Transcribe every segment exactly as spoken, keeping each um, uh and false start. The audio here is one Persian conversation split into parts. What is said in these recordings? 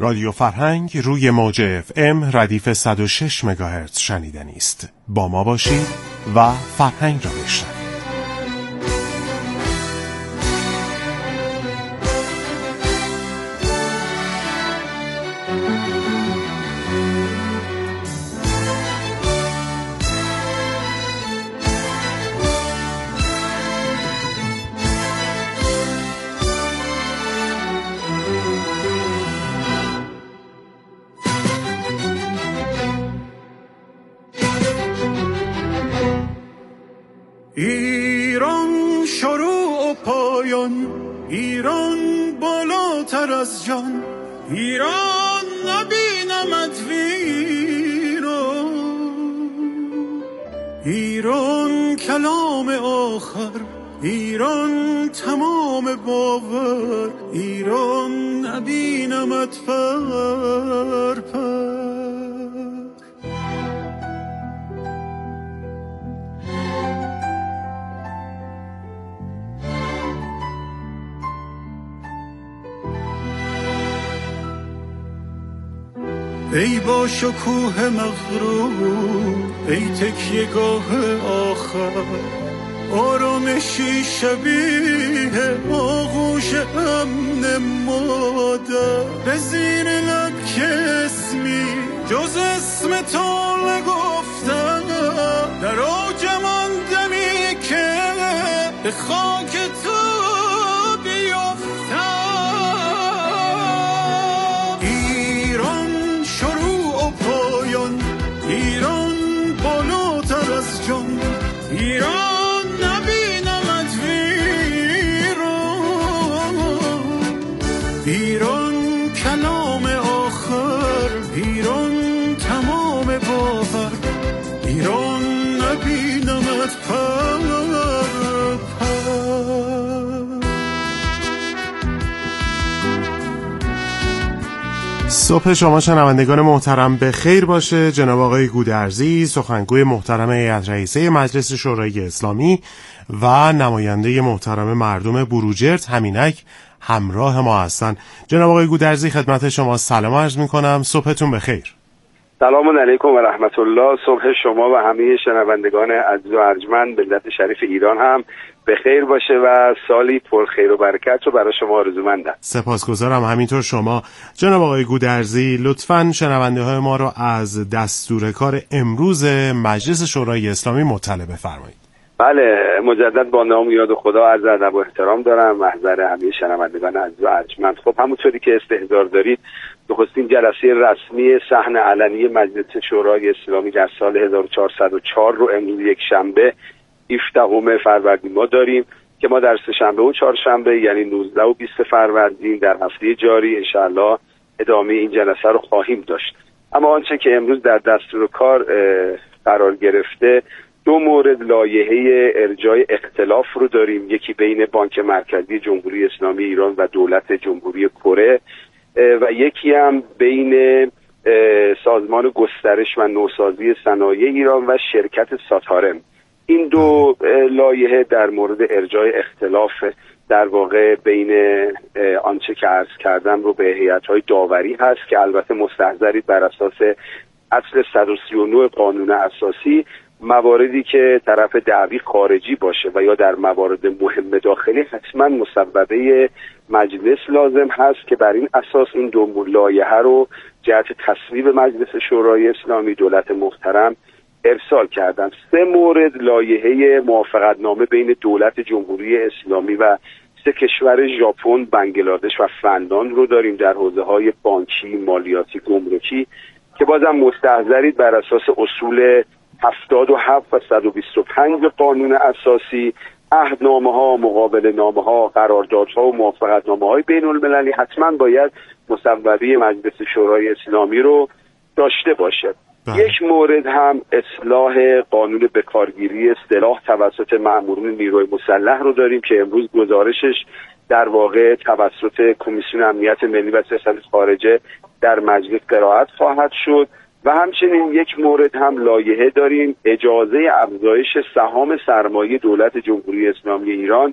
رادیو فرهنگ روی موج اف ام ردیف صد و شش مگاهرتز شنیدنی است. با ما باشید و فرهنگ را بشنوید. ایران شروع و پایان، ایران بالاتر از جان، ایران نبینمت ویران، ایران کلام آخر، ایران تمام باور، ایران نبینمت پر پر. ای با شکوه مغرور، ای تکیه‌گاه آخر، آرامشی شبیه آغوش امن مادر، به زیر لب که اسمی جز اسم تو نگفتم، در اوج من دمی که به خاک تو ایران نبینمت ویران، ایران کلام آخر، ایران تمام باور، ایران نبینمت پر پر. صبح شما شنوندگان محترم به خیر باشه. جناب آقای گودرزی، سخنگوی محترم هیئت رئیسه مجلس شورای اسلامی و نماینده محترم مردم بروجرد همینک همراه ما هستن. جناب آقای گودرزی، خدمت شما سلام عرض میکنم. صبحتون بخیر. سلام علیکم و رحمت الله. صبح شما و همه شنوندگان عزیز و ارجمند ملت شریف ایران هم به خیر باشه و سالی پر خیر و برکت رو برای شما آرزومندم. سپاسگزارم. همینطور شما. جناب آقای گودرزی، لطفاً شنونده های ما رو از دستور کار امروز مجلس شورای اسلامی مطلع بفرمایید. بله، مجدد با نام و یاد خدا عرض ادب و احترام دارم محضر همه شنوندگان عزیز و ارجمند. خب همونطوری که استحضار دارید، نخستین جلسه رسمی صحن علنی مجلس شورای اسلامی در سال هزار و چهارصد و چهار رو امروز یک شنبه هفدهم فروردین ما داریم که ما در سه شنبه و چهارشنبه یعنی نوزده و بیست فروردین در هفته جاری انشاءالله ادامه این جلسه رو خواهیم داشت. اما آنچه که امروز در دستور کار قرار گرفته، دو مورد لایحه ارجاع اختلاف رو داریم. یکی بین بانک مرکزی جمهوری اسلامی ایران و دولت جمهوری کره و یکی هم بین سازمان گسترش و نوسازی صنایع ایران و شرکت ساتارم. این دو لایحه در مورد ارجاع اختلاف در واقع بین آنچه که عرض کردم رو به هیئت‌های داوری هست که البته مستحضرید بر اساس اصل صد و سی و نه قانون اساسی مواردی که طرف دعوی خارجی باشه و یا در موارد مهم داخلی حتما مصوبه مجلس لازم هست که بر این اساس این دو لایحه رو جهت تصویب مجلس شورای اسلامی دولت محترم ارسال کردن. سه مورد لایحه موافقتنامه بین دولت جمهوری اسلامی و سه کشور ژاپن، بنگلادش و فنلاند رو داریم در حوزه‌های بانکی، مالیاتی، گمرکی که بازم مستحضرید بر اساس اصول هفتاد و هفت و صد و بیست و پنج قانون اساسی عهدنامه‌ها، مقابله‌نامه‌ها، قراردادها و موافقتنامه‌های بین‌المللی حتما باید مصوبه مجلس شورای اسلامی رو داشته باشه. یک مورد هم اصلاح قانون بکارگیری سلاح توسط مأمورین نیروی مسلح رو داریم که امروز گزارشش در واقع توسط کمیسیون امنیت ملی و سیاست خارجه در مجلس قرائت خواهد شد. و همچنین یک مورد هم لایحه داریم اجازه افزایش سهام سرمایه دولت جمهوری اسلامی ایران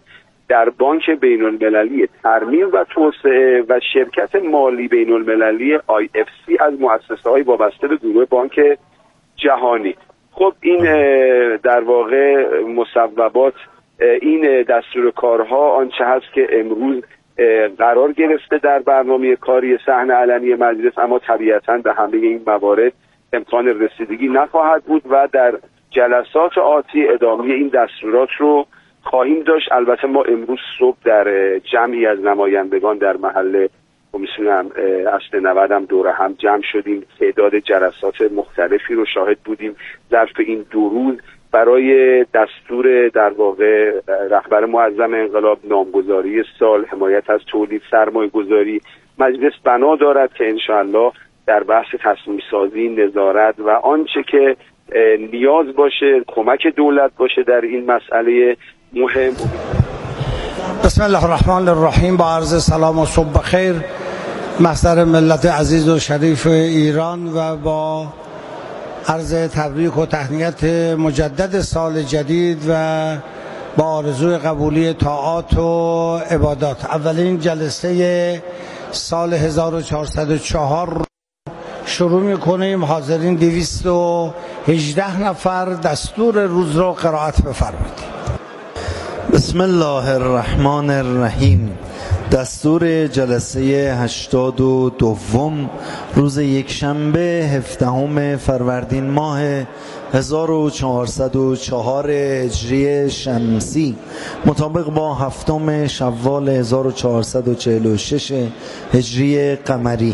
در بانک بین المللی ترمیم و توسعه و شرکت مالی بین المللی آی اف سی از مؤسسه های وابسته به گروه بانک جهانی. خب این در واقع مصوبات، این دستور کارها آنچه هست که امروز قرار گرفته در برنامه کاری صحن علنی مجلس، اما طبیعتاً به همه این موارد امکان رسیدگی نخواهد بود و در جلسات آتی ادامه این دستورات رو خواهیم داشت. البته ما امروز صبح در جمعی از نمایندگان در محل کمیسیون اصل نود هم دور هم جمع شدیم، تعداد جلسات مختلفی رو شاهد بودیم ظرف این دو روز برای دستور در واقع رهبر معظم انقلاب، نامگذاری سال، حمایت از تولید، سرمایه گذاری. مجلس بنا دارد که انشاءالله در بحث تصمیم سازی، نظارت و آنچه که نیاز باشه، کمک دولت باشه در این مسئله مهم. بسم الله الرحمن الرحیم. با عرض سلام و صبح خیر محضر ملت عزیز و شریف ایران و با عرض تبریک و تهنیت مجدد سال جدید و با آرزوی قبولی طاعات و عبادات. اولین جلسه سال هزار و چهارصد و چهار شروع میکنیم. حاضرین دویست و هجده نفر دستور روز رو قرائت بفرمایید. بسم الله الرحمن الرحیم. دستور جلسه هشتاد و دوم روز یکشنبه هفدهم فروردین ماه هزار و چهارصد و چهار هجری شمسی مطابق با هفتم شوال هزار و چهارصد و چهل و شش هجری قمری.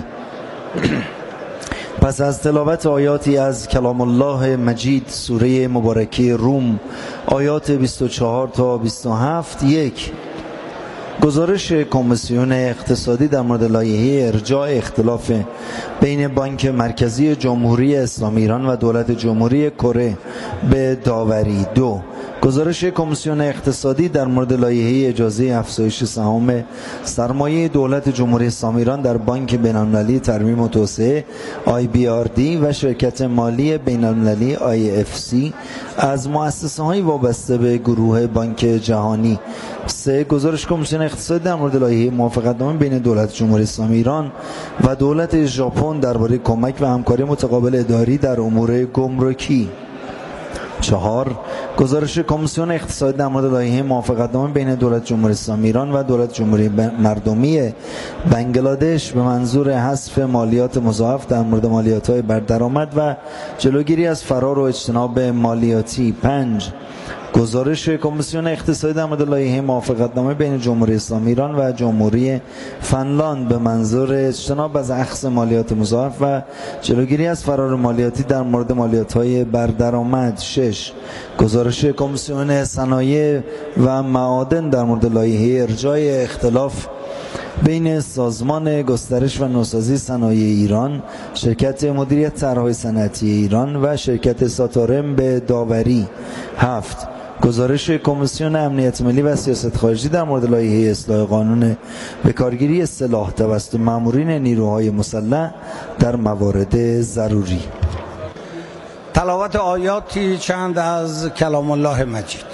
پس از تلاوت آیاتی از کلام الله مجید سوره مبارکه روم آیات بیست و چهار تا بیست و هفت، یک گزارش کمیسیون اقتصادی در مورد لایحه ارجاع اختلاف بین بانک مرکزی جمهوری اسلامی ایران و دولت جمهوری کره به داوری. دو گزارش کمیسیون اقتصادی در مورد لایحه اجازه افزایش سهام سرمایه دولت جمهوری اسلامی ایران در بانک بین‌المللی ترمیم و توسعه آی بی آر دی و شرکت مالی بین‌المللی آی اف سی از مؤسسه‌های وابسته به گروه بانک جهانی. سه گزارش کمیسیون اقتصادی در مورد لایحه موافقتنامه بین دولت جمهوری اسلامی ایران و دولت ژاپن درباره کمک و همکاری متقابل اداری در امور گمرکی. چهار گزارش کمیسیون اقتصادی در مورد لایحه موافقتنامه بین دولت جمهوری اسلامی ایران و دولت جمهوری مردمی بنگلادش به منظور حذف مالیات مضاعف در مورد مالیات‌های بر درآمد و جلوگیری از فرار و اجتناب مالیاتی. پنج گزارش کمیسیون اقتصادی در مورد لایحه موافقتنامه بین جمهوری اسلامی ایران و جمهوری فنلاند به منظور اجتناب از اخذ مالیات مضاعف و جلوگیری از فرار مالیاتی در مورد مالیات‌های بر درآمد. شش گزارش کمیسیون صنایع و معادن در مورد لایحه ارجاع اختلاف بین سازمان گسترش و نوسازی صنایع ایران، شرکت مدیریت طرح‌های صنعتی ایران و شرکت ساتارم به داوری. هفت گزارش کمیسیون امنیت ملی و سیاست خارجی در مورد لایحه اصلاح قانون به کارگیری سلاح توسط مامورین نیروهای مسلح در موارد ضروری. تلاوت آیاتی چند از کلام الله مجید.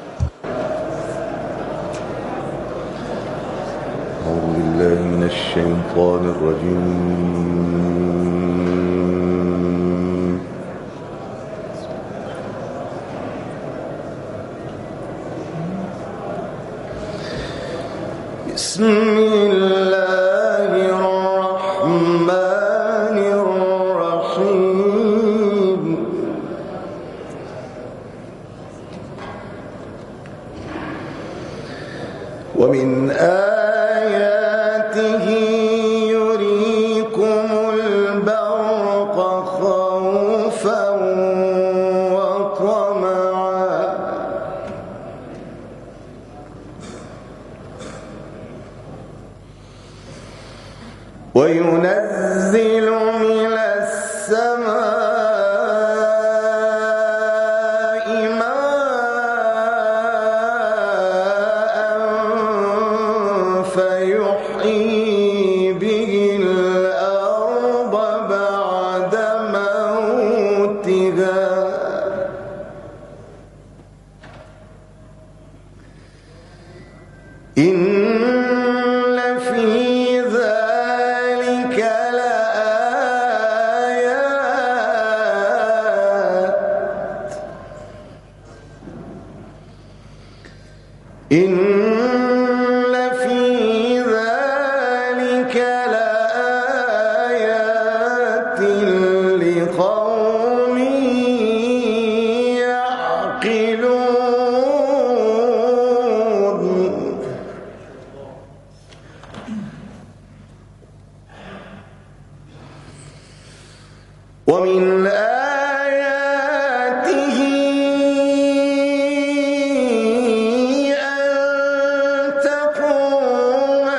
اعوذ بالله من الشیطان الرجیم. بسم الله الرحمن الرحیم. ومن آیاته یریکم البرق خوفا وطمعا وينزل من السماء ماء فيحيي به الأرض بعد موتها إن في ذلك لآيات إن في ذلك لآيات لقوم يعقلون ومن آياته أن تقوم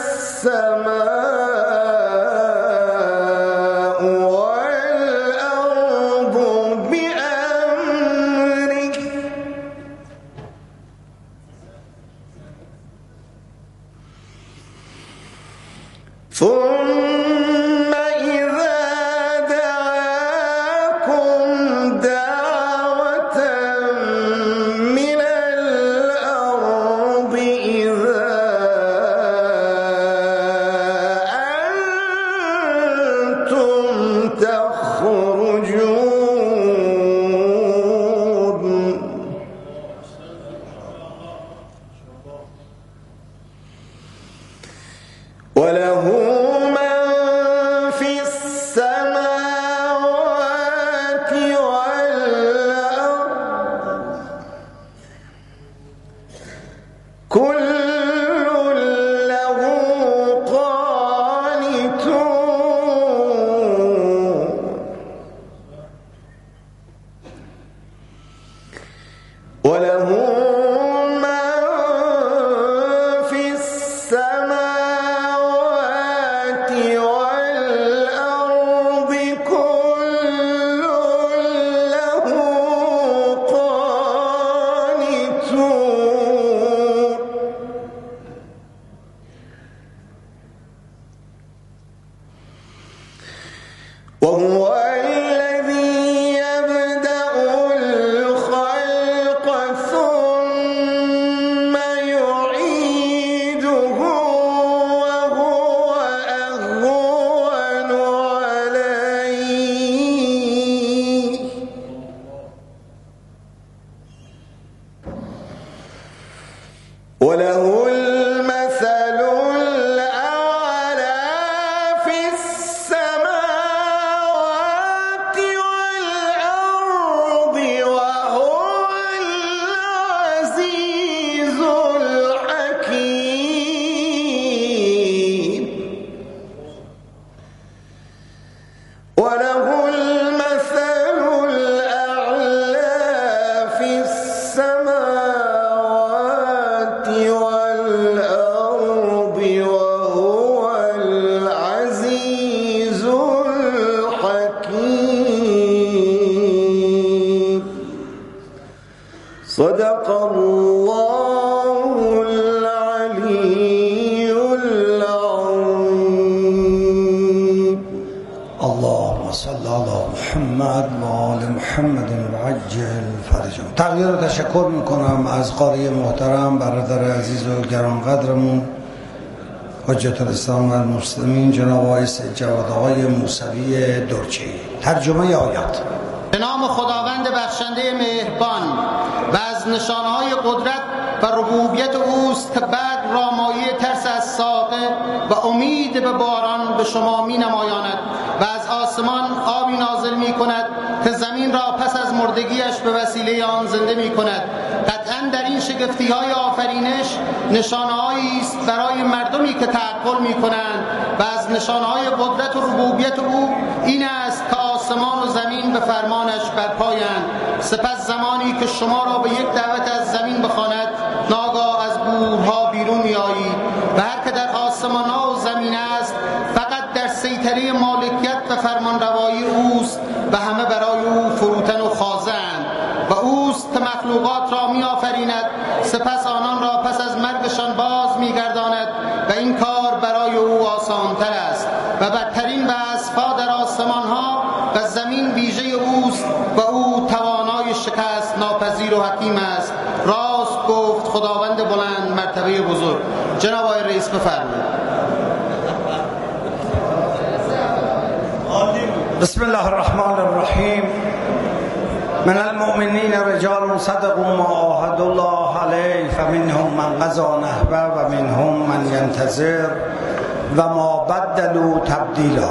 السماء والأرض بأمره ثم إذا دعاكم دعوة من الأرض إذا أنتم تخرجون وله من في السماوات والأرض كل له قانتون وله من في السماوات والأرض كل له قانتون وهو الذي يبدأ الخلق ثم يعيده وهو أهون عليه وله المثل الأعلى في السماوات والأرض وهو العزيز الحكيم وله المثل الأعلى في السماوات والأرض وهو العزيز الحكيم صدق الله العلي العظيم. اللهم صل على محمد و آل محمد وعجل فرجهم. تقدیر و تشکر میکنم از قاری محترم برادر عزیز و گرانقدرمون حجت الاسلام و المسلمین جناب آقای سید جواد آقای موسوی درچی. ترجمه آیات. به نام خداوند بخشنده مهربان و از نشانه‌های قدرت و ربوبیت اوست که بعد را مایه ترس از ساقه و امید به باران به شما می نمایاند و از آسمان آبی نازل می کند که زمین را پس از مردگیش به وسیله آن زنده می کند. قطعا در این شگفتی های آفرینش نشانه‌هایی است برای مردمی که تعقل می کنند و از نشانه‌های قدرت و ربوبیت او این است که آسمان و زمین به فرمانش برپایند. سپس زمانی که شما را به یک دعوت از زمین بخواند ناگاه از گورها بیرون می‌آیید و هر که در آسمان‌ها و زمین است فقط در سیطره مالکیت و فرمانروایی اوست و همه برای او فروتن و خاضع‌اند و اوست که مخلوقات را می‌آفریند سپس آنان را پس از مرگشان باز می‌گرداند و این کار برای او آسان‌تر است و بدترین وصف‌ها در آسمان‌ها و زمین ویژه اوست و او توانای شکست ناپذیر و حکیم است. راست گفت خداوند بلند مرتبه مکتبه بزرگ. جناب آقای رئیس بفرمایید. بسم الله الرحمن الرحیم. من المؤمنین رجال صدقوا ما عاهدوا الله علیه فمنهم من قضی نحبه و منهم من ینتظر و ما بدلوا تبدیلا.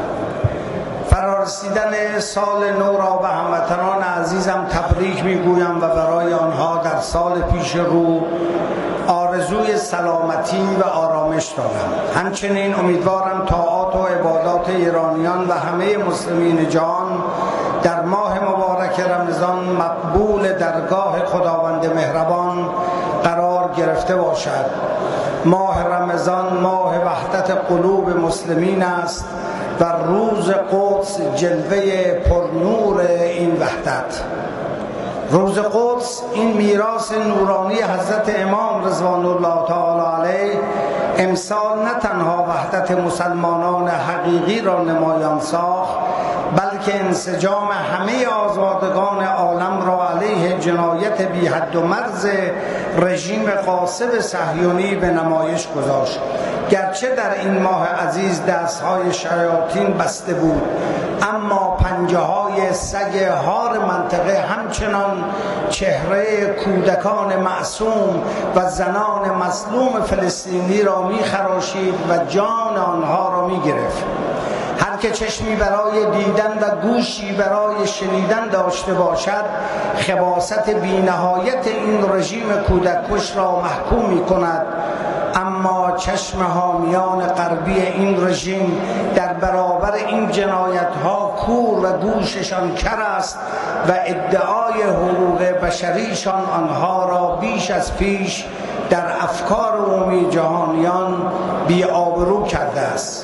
فرارسیدن سال نو را به هموطنان عزیزم تبریک میگویم و برای آنها در سال پیش رو آرزوی سلامتی و آرامش دارم. همچنین امیدوارم طاعات و عبادات ایرانیان و همه مسلمین جهان در ماه مبارک رمضان مقبول درگاه خداوند مهربان قرار گرفته باشد. ماه رمضان ماه وحدت قلوب مسلمین است و روز قدس جلوه پرنور این وحدت. روز قدس این میراث نورانی حضرت امام رضوان الله تعالی علیه امسال نه تنها وحدت مسلمانان حقیقی را نمایان ساخت، بلکه انسجام همه آزادگان عالم را علیه جنایت بی حد و مرز رژیم غاصب صهیونی به نمایش گذاشت. گرچه در این ماه عزیز دستهای شیاطین بسته بود، اما پنجه های سگ هار منطقه همچنان چهره کودکان معصوم و زنان مظلوم فلسطینی را می خراشید و جان آنها را می گرفت. هر که چشمی برای دیدن و گوشی برای شنیدن داشته باشد، خباثت بی‌نهایت این رژیم کودککش را محکوم می کند. اما چشم حامیان غربی این رژیم در برابر این جنایت ها کور و گوششان کر است و ادعای حقوق بشریشان آنها را بیش از پیش در افکار عمومی جهانیان بی آبرو کرده است.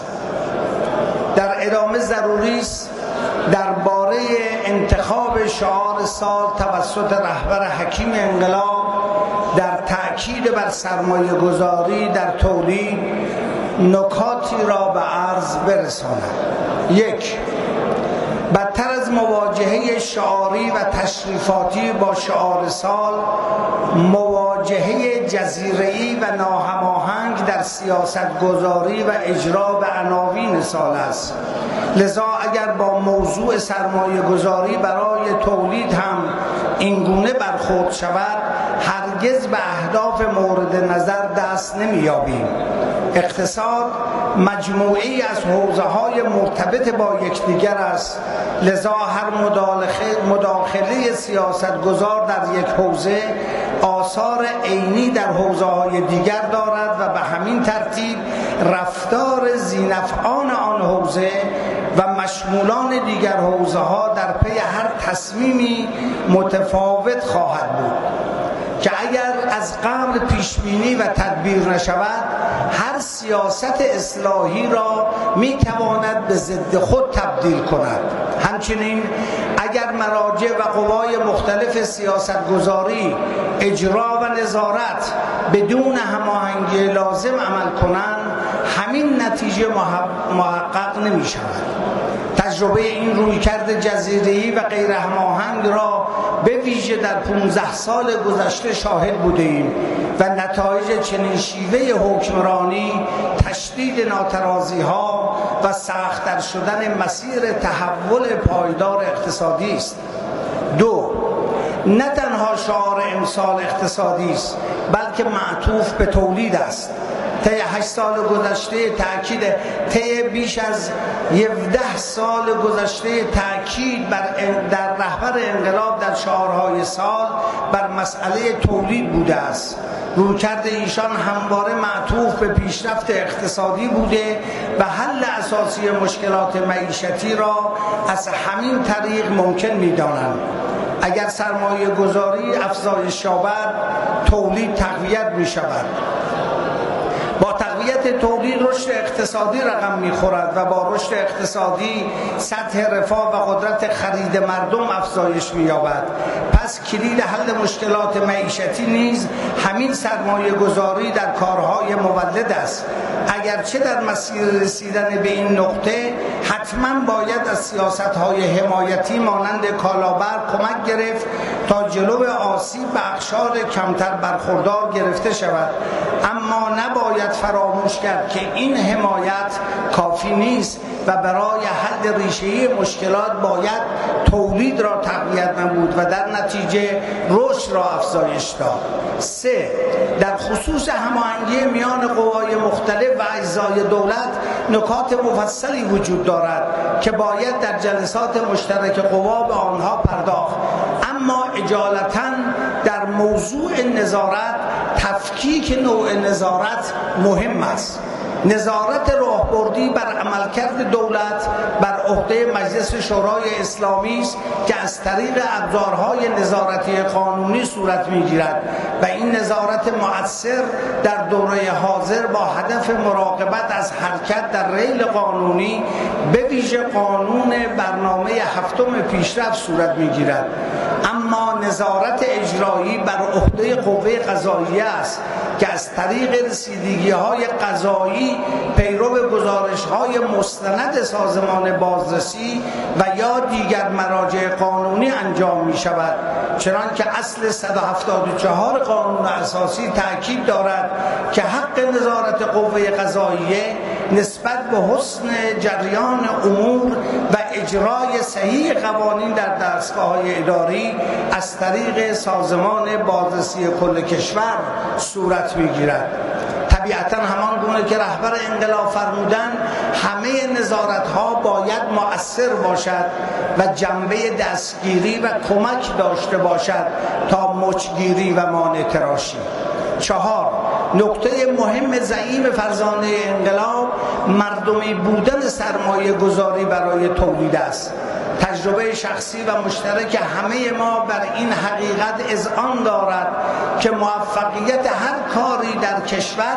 در ادامه ضروری است درباره انتخاب شعار سال توسط رهبر حکیم انقلاب در تأکید بر سرمایه گذاری در تولید نکاتی را به عرض برسانم. یک، بدتر از مواجهه شعاری و تشریفاتی با شعار سال، مواجهه جزیره‌ای و ناهماهنگ در سیاست گذاری و اجرا به عناوین سال است. لذا اگر با موضوع سرمایه گذاری برای تولید هم اینگونه برخورد شود، هرگز به اهداف مورد نظر دست نمی‌یابیم. اقتصاد مجموعی از حوزه‌های مرتبط با یکدیگر است، لذا هر مداخله سیاستگزار در یک حوزه آثار عینی در حوزه‌های دیگر دارد و به همین ترتیب رفتار ذینفعان آن حوزه و مشمولان دیگر حوزه‌ها در پی هر تصمیمی متفاوت خواهد بود که اگر از قبل پیشبینی و تدبیر نشود، هر سیاست اصلاحی را میتواند به ضد خود تبدیل کند. همچنین اگر مراجع و قوای مختلف سیاستگذاری، اجرا و نظارت بدون هماهنگی لازم عمل کنند، همین نتیجه محقق نمی شود. تجربه این رویکرد جزیره‌ای و غیر هماهنگ را به ویژه در پانزده سال گذشته شاهد بودیم و نتایج چنین شیوه حکمرانی تشدید ناترازی‌ها و سخت‌تر شدن مسیر تحول پایدار اقتصادی است. دو، نه تنها شعار امسال اقتصادی است، بلکه معطوف به تولید است. طی هشت سال گذشته تأکید طی بیش از هفده سال گذشته تأکید بر در رهبر انقلاب در شعارهای سال بر مسئله تولید بوده است. رویکرد ایشان همواره معطوف به پیشرفت اقتصادی بوده و حل اساسی مشکلات معیشتی را از همین طریق ممکن می‌دانند. اگر سرمایه گذاری افزایش یابد، تولید تقویت می شود. با تقویت ماهیت تولید رشد اقتصادی رقم میخورد و با رشد اقتصادی سطح رفاه و قدرت خرید مردم افزایش می‌یابد. پس کلید حل مشکلات معیشتی نیز همین سرمایه گذاری در کارهای مولد است. اگرچه در مسیر رسیدن به این نقطه حتما باید از سیاست‌های حمایتی مانند کالابر کمک گرفت تا جلو آسیب به اقشار کمتر برخوردار گرفته شود، اما نباید فراموش کرد که این حمایت کافی نیست و برای حل ریشه‌ای مشکلات باید تولید را تقویت نمود و در نتیجه رشد را افزایش داد. سه، در خصوص هماهنگی میان قوای مختلف و اجزای دولت نکات مفصلی وجود دارد که باید در جلسات مشترک قوا به آنها پرداخت، اما اجالتاً در موضوع نظارت تفکیک نوع نظارت مهم است. نظارت راهبردی بر عملکرد دولت بر عهده مجلس شورای اسلامی است که از طریق ابزارهای نظارتی قانونی صورت می‌گیرد و این نظارت مؤثر در دوره حاضر با هدف مراقبت از حرکت در ریل قانونی به ویژه قانون برنامه هفتم پیشرفت صورت می‌گیرد. اما نظارت اجرایی بر عهده قوه قضاییه است که از طریق رسیدگی‌های قضایی پیرو گزارش‌های مستند سازمان بازرسی و یا دیگر مراجع قانونی انجام می‌شود، چنانکه اصل صد و هفتاد و چهار قانون اساسی تأکید دارد که حق نظارت قوه قضاییه نسبت به حسن جریان امور و اجرای صحیح قوانین در دستگاه‌های اداری از طریق سازمان بازرسی کل کشور صورت می‌گیرد. طبیعتاً همان گونه که رهبر انقلاب فرمودند همه نظارت‌ها باید مؤثر باشد و جنبه دستگیری و کمک داشته باشد تا مچگیری و مانع تراشی. چهار، نکته مهم زعیم فرزانه انقلاب مردمی بودن سرمایه گذاری برای تولید است. تجربه شخصی و مشترک همه ما بر این حقیقت اذعان دارد که موفقیت هر کاری در کشور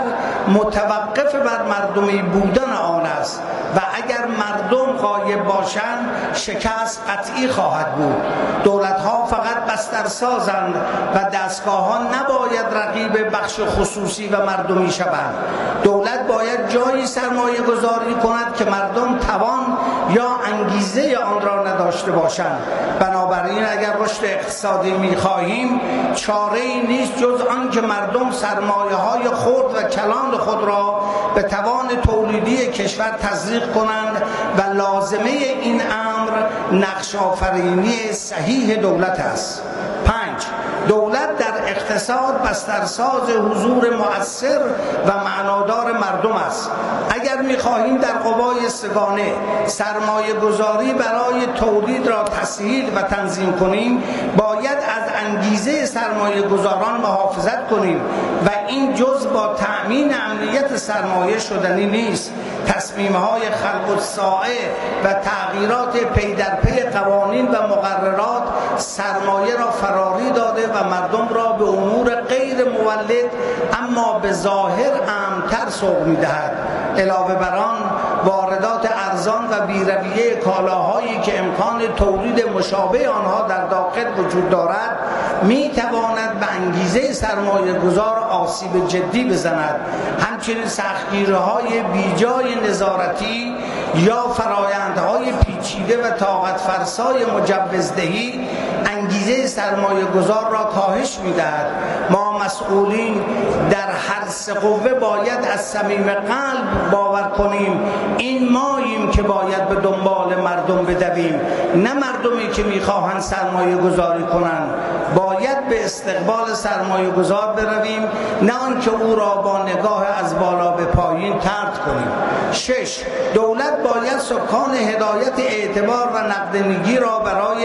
متوقف بر مردمی بودن آن است و اگر مردم غایب باشند شکست قطعی خواهد بود. دولت‌ها فقط بسترسازند و دستگاه‌ها نباید رقیب بخش خصوصی و مردمی شوند. دولت باید جایی سرمایه گذاری کند که مردم توان یا انگیزه آن را نداشته باشند. بنابراین اگر رشد اقتصادی می‌خواهیم چاره‌ای نیست جز آن که مردم سرمایه‌های خرد و کلان خود را به توان تولیدی کشور تزریق کنند و لازمه این امر نقش آفرینی صحیح دولت است. پنج، دولت در اقتصاد بسترساز حضور مؤثر و معنادار مردم است. اگر می‌خواهیم در قوای سگانه سرمایه گذاری برای تولید را تسهیل و تنظیم کنیم باید از انگیزه سرمایه گذاران محافظت کنیم و این جز با تأمین امنیت سرمایه شدنی نیست. تصمیم‌های خلق الساعه و تغییرات پی در پی قوانین و مقررات سرمایه را فراری داده و مردم را به امور غیر مولد اما به ظاهر امن‌تر سوق می‌دهد. علاوه بر آن واردات ارزان و بی‌رویه کالاهایی که امکان تولید مشابه آنها در داخل وجود دارد می‌تواند به انگیزه سرمایه گذار آسیب جدی بزند. همچنین سختگیری‌های بیجای نظارتی یا فرایندهای پیچیده و طاقت فرسای مجوزدهی انگیزه سرمایه گذار را کاهش می‌دهد. ما مسئولین در هر سه قوه باید از صمیم قلب باور کنیم این ماییم که باید به دنبال مردم بدویم، نه مردمی که می‌خواهند سرمایه گذاری کنند. باید به استقبال سرمایه گذار برویم، نه آنکه او را با نگاه از بالا به پایین طرد کنیم. شش، دولت باید سکان هدایت اعتبار و نقدینگی را برای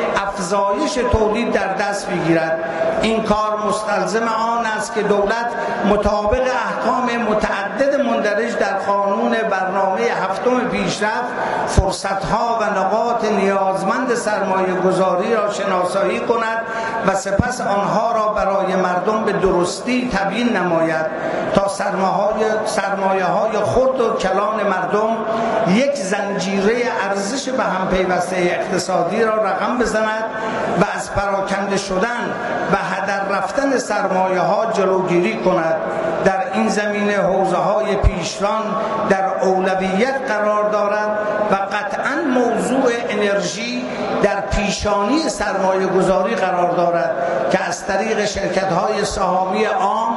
افزایش تولید در دست بگیرد. این کار مستلزم آن است که دولت مطابق احکام متعدد مندرج در قانون برنامه هفتم پیشرفت فرصت‌ها و نقاط نیازمند سرمایه گذاری را شناسایی کند و سپس آنها را برای مردم به درستی تبیین نماید تا سرمایه های خرد و کلان مردم یک زنجیره ارزش به هم پیوسته اقتصادی را رقم بزند و از پراکنده شدن و هدر رفتن سرمایه ها جلوگیری کند. در این زمینه حوزه های پیشران در اولویت قرار دارد و قطعاً موضوع انرژی در پیشانی سرمایه گذاری قرار دارد که از طریق شرکت های سهامی عام،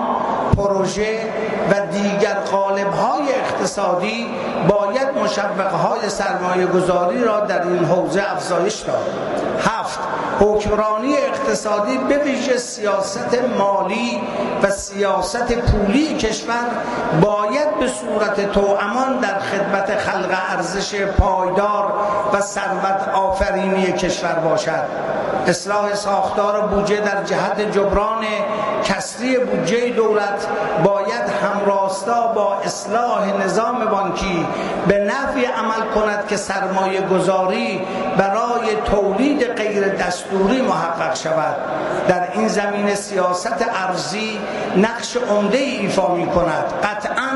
پروژه و دیگر قالب‌های اقتصادی باید مشوق‌های سرمایه گذاری را در این حوزه افزایش داد. هفت، حکمرانی اقتصادی به ویژه سیاست مالی و سیاست پولی کشور باید به صورت توأمان در خدمت خلق ارزش پایدار و ثروت آفرینی کشور باشد. اصلاح ساختار بودجه در جهت جبران کسری بودجه دولت باید همراستا با اصلاح نظام بانکی به نحوی عمل کند که سرمایه گذاری برای تولید غیر دستوری محقق شود. در این زمینه سیاست ارزی نقش عمده ایفا می کند. قطعاً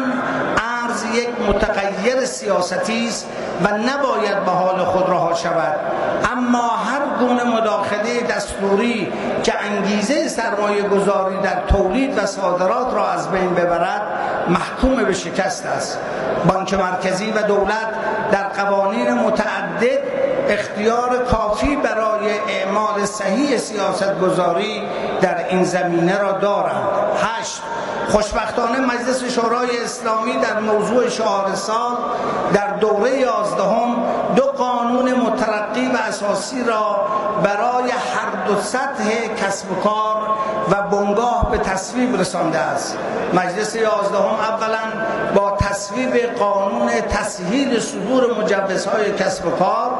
ارز یک متغیر سیاستی است و نباید به حال خود رها شود، اما هر گونه مداخله دستوری که انگیزه سرمایه گذاری در تولید و صادرات را از بین ببرد محکوم به شکست است. بانک مرکزی و دولت در قوانین متعدد اختیار کافی برای اعمال صحیح سیاست گذاری در این زمینه را دارند. هشت، خوشبختانه مجلس شورای اسلامی در موضوع شعار سال در دوره یازدهم دو قانون مترقی و اساسی را برای هر دو سطح کسب و کار و بنگاه به تصویب رسانده است. مجلس یازدهم اولا با تصویب قانون تسهیل صدور مجوزهای کسب و کار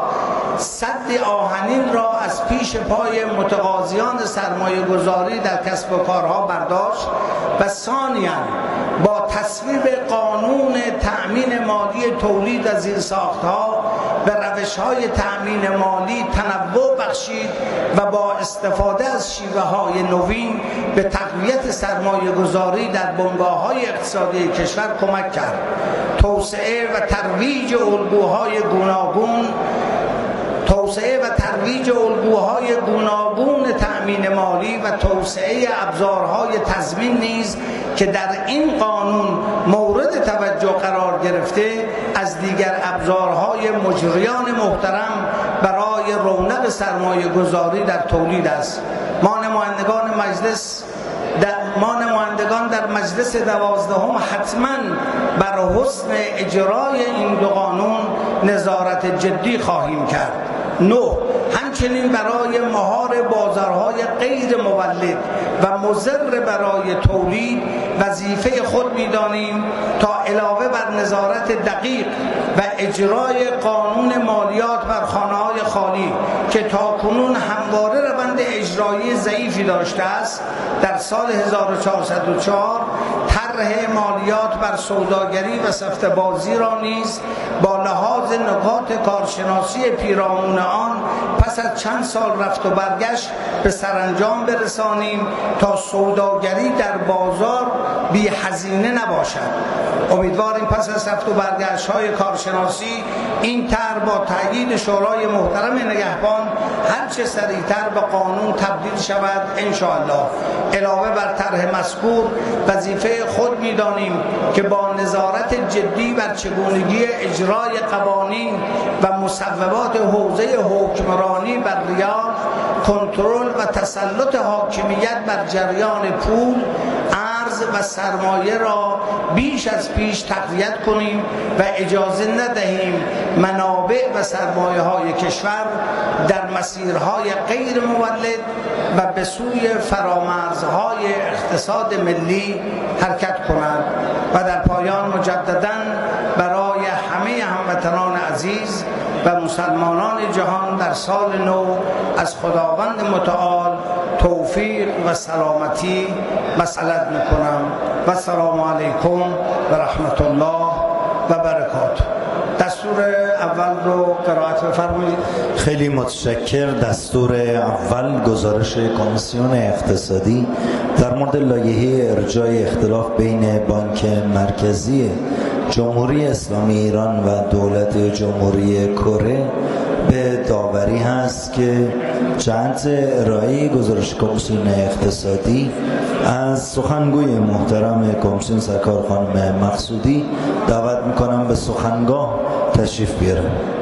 سد آهنین را از پیش پای متقاضیان سرمایه گذاری در کسب و کارها برداشت و ثانیاً با تصویب قانون تأمین مالی تولید و زیرساختها به روش‌های تأمین مالی تنوع بخشید و با استفاده از شیوه‌های نوین به تقویت سرمایه گذاری در بنگاه‌های اقتصادی کشور کمک کرد. توسعه و ترویج الگوهای گوناگون توسعه و ترویج الگوهای گوناگون تأمین مالی و توسعه ابزارهای تضمین نیز که در این قانون مورد توجه قرار گرفته از دیگر ابزارهای مجریان محترم برای رونق سرمایه گذاری در تولید است. ما نمایندگان مجلس در ما نمایندگان در مجلس دوازدهم حتما بر حسن اجرای این دو قانون نظارت جدی خواهیم کرد. نه، همچنین برای مهار بازارهای غیر مولد و مضر برای تولید وظیفه خود می‌دانیم تا علاوه بر نظارت دقیق و اجرای قانون مالیات بر خانه‌های خالی که تاکنون همواره روند اجرایی ضعیفی داشته است، در سال هزار و چهارصد و چهار طرح مالیات بر سوداگری و سفته بازی را نیز با لحاظ نکات کارشناسی پیرامون آن پس از چند سال رفت و برگشت به سرانجام برسانیم تا سوداگری در بازار بی هزینه نباشد. امیدواریم پس از رفت و برگشت های کارشناسی این طرح با تأیید شورای محترم نگهبان هرچه سریعتر به قانون تبدیل شود انشاءالله. علاوه بر طرح مذکور وظیفه خود می‌دانیم که با نظارت جدی بر چگونگی اجرای قوانین و مصوبات حوزه حکمرانی بر ریال، کنترل و تسلط حاکمیت بر جریان پول، ارز و سرمایه را بیش از پیش تقویت کنیم و اجازه ندهیم منابع و سرمایه های کشور در مسیرهای غیر مولد و به سوی فرامرزهای اقتصاد ملی حرکت کنند. و در پایان مجدداً برای همه هموطنان عزیز و مسلمانان جهان در سال نو از خداوند متعال توفیق و سلامتی مسئلت میکنم و السلام علیکم و رحمت الله و برکاته. دستور اول رو قرائت بفرمایید. خیلی متشکر. دستور اول گزارش کمیسیون اقتصادی در مورد لایحه ارجاع اختلاف بین بانک مرکزی جمهوری اسلامی ایران و دولت جمهوری کره به داوری هست که جهت ارائه گزارش کمیسیون اقتصادی از سخنگوی محترم کمیسیون سرکار خانم مقصودی دعوت میکنم به سخنگاه تشریف بیارن.